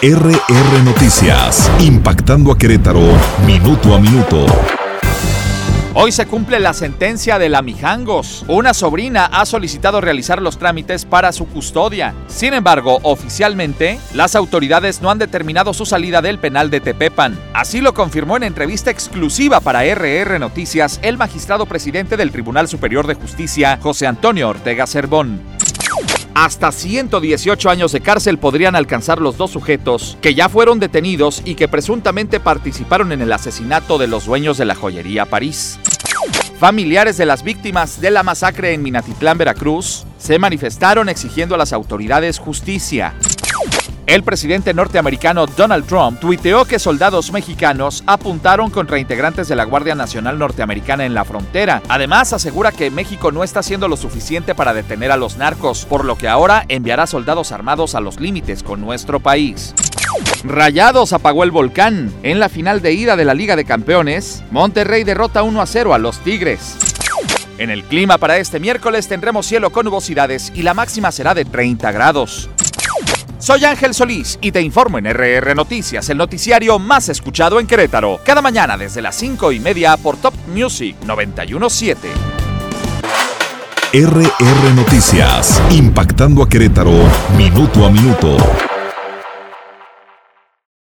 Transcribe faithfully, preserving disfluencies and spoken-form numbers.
R R Noticias, impactando a Querétaro, minuto a minuto. Hoy se cumple la sentencia de la Mijangos. Una sobrina ha solicitado realizar los trámites para su custodia. Sin embargo, oficialmente, las autoridades no han determinado su salida del penal de Tepepan. Así lo confirmó en entrevista exclusiva para R R Noticias el magistrado presidente del Tribunal Superior de Justicia, José Antonio Ortega Cervón. Hasta ciento dieciocho años de cárcel podrían alcanzar los dos sujetos que ya fueron detenidos y que presuntamente participaron en el asesinato de los dueños de la joyería París. Familiares de las víctimas de la masacre en Minatitlán, Veracruz, se manifestaron exigiendo a las autoridades justicia. El presidente norteamericano Donald Trump tuiteó que soldados mexicanos apuntaron contra integrantes de la Guardia Nacional norteamericana en la frontera. Además, asegura que México no está haciendo lo suficiente para detener a los narcos, por lo que ahora enviará soldados armados a los límites con nuestro país. Rayados apagó el volcán. En la final de ida de la Liga de Campeones, Monterrey derrota uno a cero a los Tigres. En el clima para este miércoles tendremos cielo con nubosidades y la máxima será de treinta grados. Soy Ángel Solís y te informo en R R Noticias, el noticiario más escuchado en Querétaro. Cada mañana desde las cinco y media por Top Music noventa y uno punto siete. R R Noticias, impactando a Querétaro, minuto a minuto.